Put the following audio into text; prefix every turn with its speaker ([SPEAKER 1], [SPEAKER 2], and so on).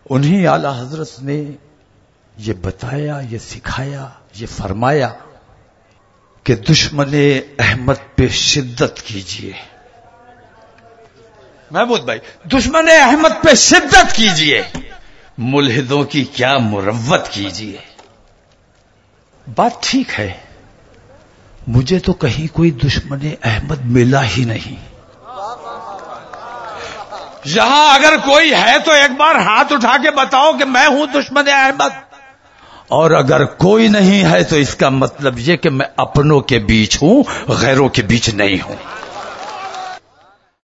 [SPEAKER 1] उन्हीं आला हजरत ने ये बताया, ये सिखाया, ये फरमाया कि दुश्मने अहमद पे शिद्दत कीजिए। महमूद भाई, दुश्मने अहमद पे शिद्दत कीजिए, मुल्हिदों की क्या मुरव्वत कीजिए। बात ठीक है, मुझे तो कहीं कोई दुश्मने अहमद मिला ही नहीं। यहां अगर कोई है तो एक बार हाथ उठा के बताओ कि मैं हूं दुश्मन अहमद। और अगर कोई नहीं है तो इसका मतलब यह कि मैं अपनों के बीच हूं, गैरों के बीच नहीं हूं।